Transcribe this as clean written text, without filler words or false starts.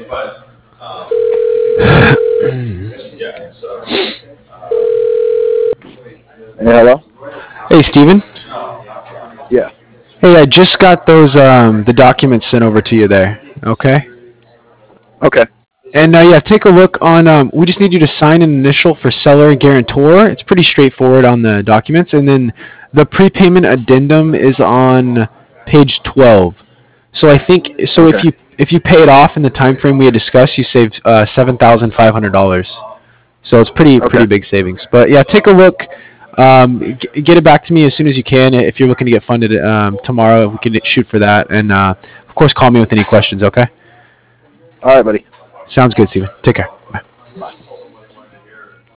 Hey, hello? Hey, Steven. Yeah. Hey, I just got those the documents sent over to you there. Okay. Okay. And yeah, take a look on. We just need you to sign an initial for seller and guarantor. It's pretty straightforward on the documents, and then the prepayment addendum is on page 12. So I think so. Okay. If you pay it off in the time frame we had discussed, you save $7,500. So it's Okay. pretty big savings. But yeah, take a look. Get it back to me as soon as you can. If you're looking to get funded tomorrow, we can shoot for that. And of course, call me with any questions. Okay. All right, buddy. Sounds good, Steven. Take care. Bye. Bye.